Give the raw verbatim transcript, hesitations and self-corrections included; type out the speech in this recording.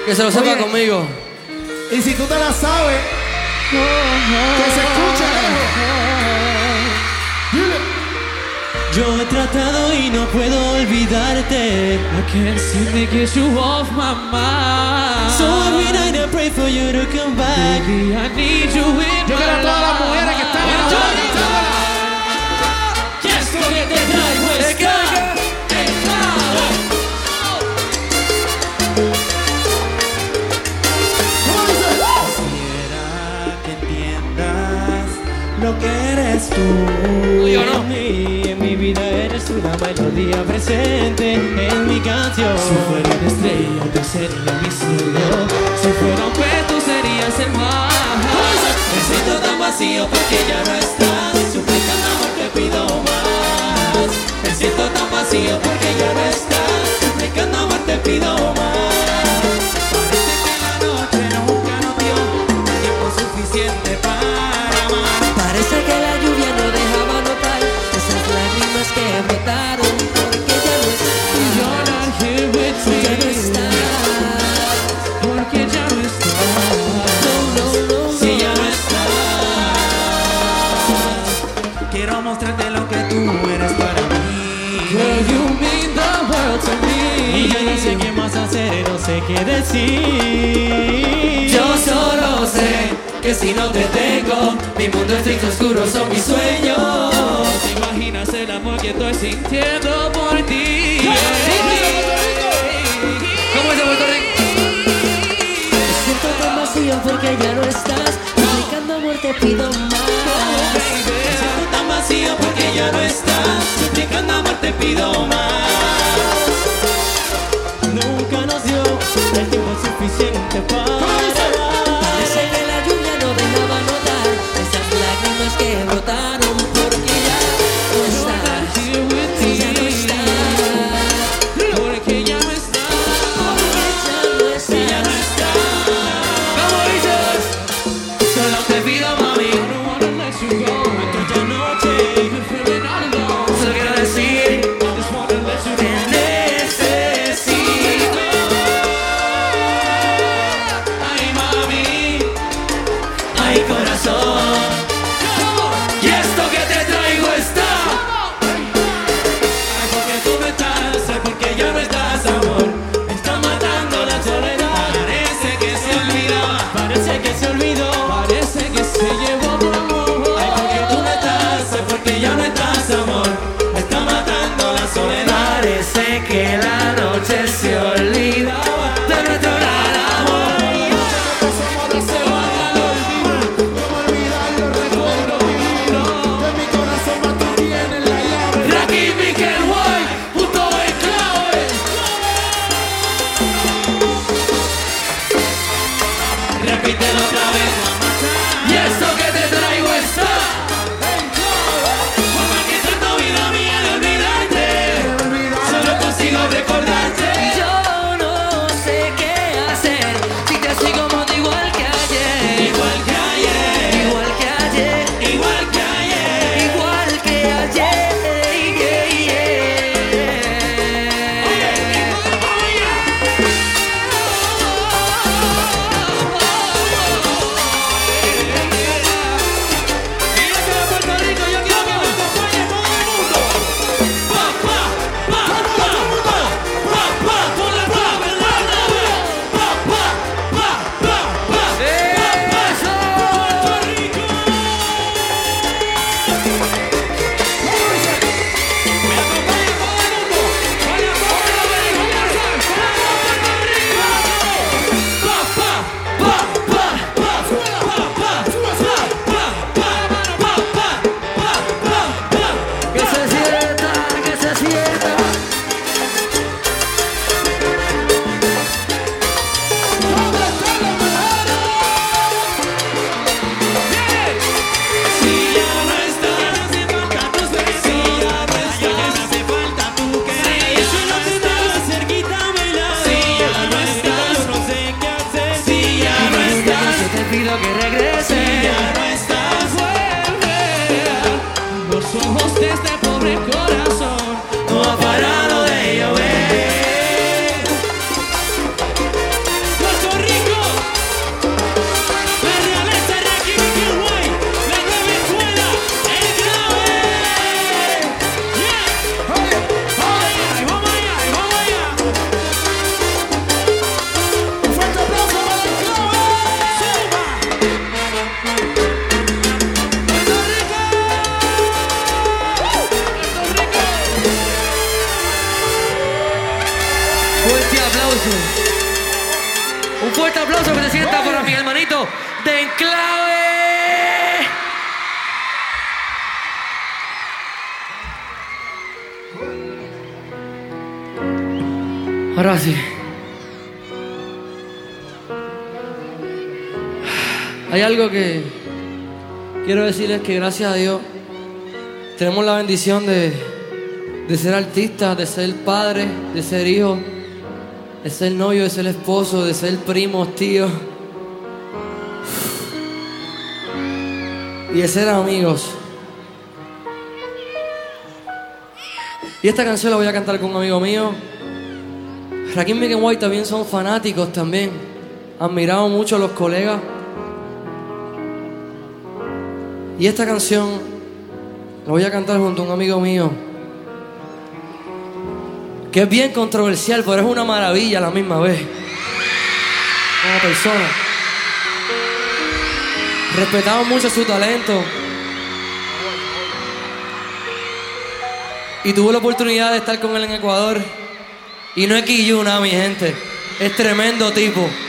Que se lo sepa Oye, conmigo. Y si tú te la sabes, que se escuche. Yo he tratado y no puedo olvidarte. I can't seem to get you off my mind. So every night I pray for you to come back. Baby, I need you in Yo quiero a todas las mujeres que están en Y esto que te traigo es que quisiera que entiendas lo que eres tú. ¿Sí o no? En mí, en mi vida eres una melodía presente en mi canción. Si fuera una estrella, tú serías mi cielo. Si fuera un pez, tú serías el mar. Me siento tan vacío porque ya no estás. Suplicando amor te pido más. Me siento tan vacío porque ya no estás. Suplicando amor te pido más. Parece que la noche nunca nos dio tiempo suficiente para amar. Parece que la lluvia no dejaba notar esas lágrimas que brotaron porque ya no estás. You're not here with me. Ya no estás. Porque ya no estás. No, no, no, no. Si ya no estás, quiero mostrarte lo que tú eres para mí. Girl, you mean the world to me. Y yo no sé qué más hacer, no sé qué decir. Yo solo sé que si no te tengo, mi mundo es triste, oscuro, son mis sueños. ¿Te imaginas el amor que estoy sintiendo por ti? ¿Cómo es de Puerto Rico? Me siento tan vacío porque ya no estás. Suplicando amor te pido más. Me siento tan vacío porque ya no estás. Suplicando amor te pido más. Nunca nos dio el tiempo suficiente para Parece que la lluvia no dejaba notar esas lágrimas que brotaron porque ya no estás. Here with Y ya no estás. me. Porque ya no estás. Porque ya no estás. ¿Cómo dices? Solo te pido, mami. I don't wanna let you go. aquella noche. You're feeling all alone. Solo quiero decir Just wanna let you que know. necesito. Ay, mami. Ay, corazón. Y esto que te traigo está. Ay, porque tú no estás. Ay, porque ya no estás, amor. Me está matando la soledad. Parece que se olvidaba. Parece que se olvidó. Parece que se llevó tu amor. Ay, porque tú no estás. Ay, porque ya no estás, amor. Me está matando la soledad. Parece que la noche se olvidaba de nuestro gran amor. Rakim, Mikel, White, punto de clave. Repítelo otra vez. Y esto que te traigo está. Forma que trato, vida mía, de olvidarte. Solo consigo recordarte. Yo no sé qué hacer si te sigo modo igual que ayer. Igual que ayer. Igual que ayer. Igual que ayer. Igual que ayer. Yeah, Mira que de Puerto Rico yo quiero que me acompañe todo el mundo. Pa, pa, pa, pa, pa, pa, pa, con la clave, la clave. Pa, pa, pa, pa, pa, pa, pa, Puerto Rico. Me acompaña todo el mundo. Vaya, vaya, vaya, vaya, Puerto Rico. Pa, pa, pa, pa, pa, pa, pa, pa, Que se sienta, que se sienta. Si ya no estás, hace falta tus besos. Si ya no estás, hace falta tu querer. Si no estás cerquita, baila. Si ya no estás, yo no sé qué hacer. Si ya no estás, Yo te pido que regrese. si ya no estás, Vuelve. Los ojos de este pobre corazón. No ha parado de llover. Puerto fuerte aplauso. Un fuerte aplauso que se sienta para mi hermanito de Enclave. Ahora sí. Hay algo que quiero decirles, que gracias a Dios tenemos la bendición de, de ser artistas, de ser padres, de ser hijos, de ser novio, de ser esposo, de ser primos, tíos y de ser amigos. Y esta canción la voy a cantar con un amigo mío. Rakim, Mick and White también son fanáticos también. Admiramos mucho a los colegas. Y esta canción la voy a cantar junto a un amigo mío que es bien controversial, pero es una maravilla a la misma vez. Como persona. Respetamos mucho su talento. Y tuve la oportunidad de estar con él en Ecuador. Y no es quilluna, mi gente. Es tremendo tipo.